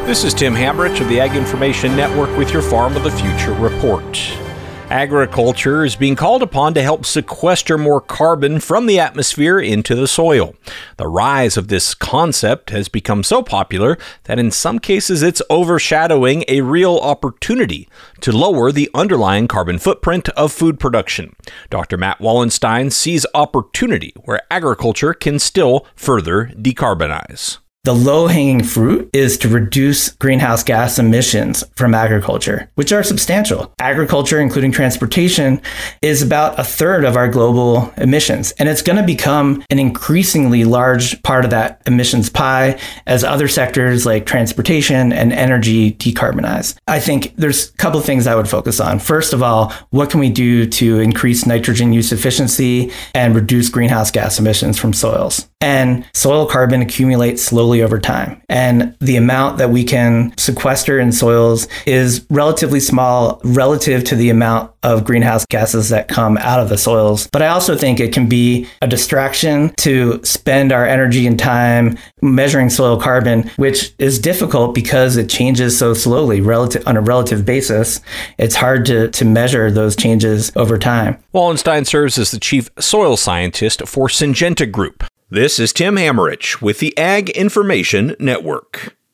This is Tim Hamrich of the Ag Information Network with your Farm of the Future report. Agriculture is being called upon to help sequester more carbon from the atmosphere into the soil. The rise of this concept has become so popular that in some cases it's overshadowing a real opportunity to lower the underlying carbon footprint of food production. Dr. Matt Wallenstein sees opportunity where agriculture can still further decarbonize. The low-hanging fruit is to reduce greenhouse gas emissions from agriculture, which are substantial. Agriculture, including transportation, is about a third of our global emissions, and it's going to become an increasingly large part of that emissions pie as other sectors like transportation and energy decarbonize. I think there's a couple of things I would focus on. First of all, what can we do to increase nitrogen use efficiency and reduce greenhouse gas emissions from soils? And soil carbon accumulates slowly over time. And the amount that we can sequester in soils is relatively small relative to the amount of greenhouse gases that come out of the soils. But I also think it can be a distraction to spend our energy and time measuring soil carbon, which is difficult because it changes so slowly on a relative basis. It's hard to measure those changes over time. Wallenstein serves as the chief soil scientist for Syngenta Group. This is Tim Hamrich with the Ag Information Network.